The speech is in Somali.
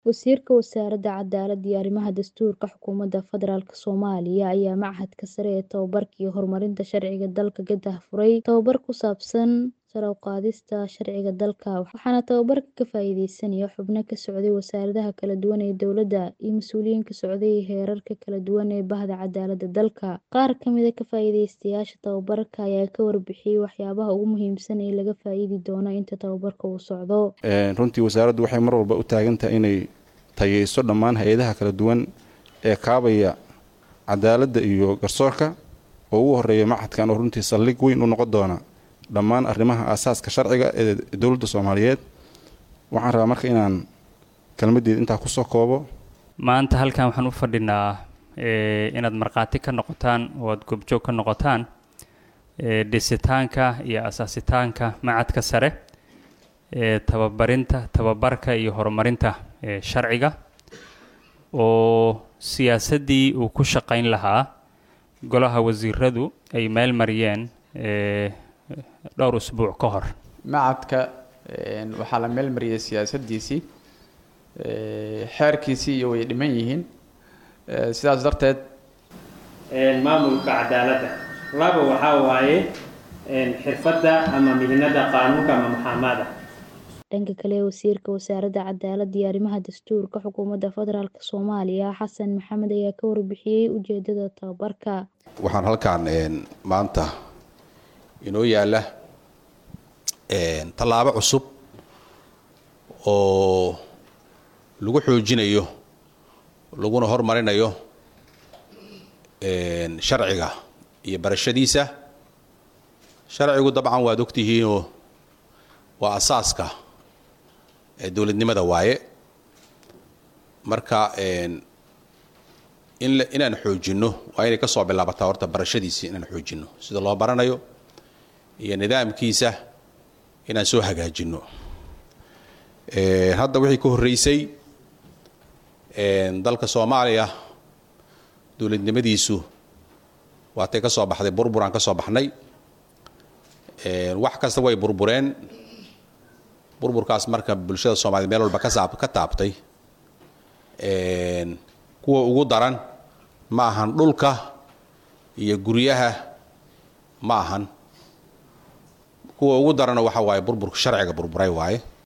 Wasiirka Wasaaradda Cadaaladda iyo Arrimaha Dastuurka Xukuumadda Federaalk Soomaaliya ayaa Machadka Sare ee Tababarka iyo Horumarinta Sharciga dalka ka daahfuray tababar ku saabsan sare u qaadista sharciga dalka, waxaana tababarka ka faa'iideysanaya xubno ka socday wasaaradaha kala duwan ee dowladda iyo mas'uuliyiin ka socday heerarka kala duwan ee Bahda Cadaaladda dalka. Qaar ka mid ah ka faa'iideystayaasha tababarka ayaa ka warbixiyay waxyaabaha ugu muhiimsan ee laga faa'iidi doono inta tababarka uu socdo. Runtii wasaaraddu waxay mar walba u taagan tahay inay tayeyso dhammaan hay'adaha kala duwan ee kaabaya cadaaladda iyo garsoorka oo ugu horeeya Machadkan oo runtii saldhig weyn u noqon doona dhammaan arrimaha aasaaska sharciga ee dowladda Soomaaliyeed. Waxaan rabaa marka inaan kelmadeeda intaa ku soo koobo. Maanta halkan waxaan u fadhinaa inaad marqaati ka noqotaan oo aad goobjoog ka noqotaan dhisitaanka iyo asaasitaanka Machadka Sare ee tababarka iyo horumarinta sharciga oo siyaasadii uu ku shaqayn lahaa golaha wasiiradu ay meel mariyeen dhowr usbuuc ka hor. Machadka waxaa la meel mariyay siyaasadiisii xeerkiisii iyo way dhiman yihiin sidaas darteed maamulka cadaaladda laba waxaa waaye xirfadda ama mihnada qaanuunka ama maxkamada. Dhanka kale, Wasiirka Wasaaradda Cadaaladda iyo Arrimaha Dastuurka Xukuumadda Federaalk Soomaaliya Xasan Maxamed ayaa ka warbixiyay ujeedada tababarka. Waxaan halkaan maanta inoo yaala tallaabo cusub oo lagu xoojinayo laguna horumarinayo sharciga iyo barashadiisa. Sharcigu dabcan waad ogtihiinoo waa asaaska dowladnimada waaye. Marka inaan xoojino waa inay ka soo bilaabataa horta barashadiisa inaan xoojino sida loo baranayo iyo nidaamkiisa inaan soo hagaajino. Hadda wixii ka horeysay dalka Soomaaliya dowladnimadiisu waatay ka soo baxday burburaan ka soo baxnay. Wax kasta way burbureen. Burburkaas marka bulshada Soomaaliyeed meel walba ka taabtay kuwa ugu daran ma ahan dhulka iyo guryaha ma ahan kuwa ugu daran waxa waaye burburka sharciga burburay waaye.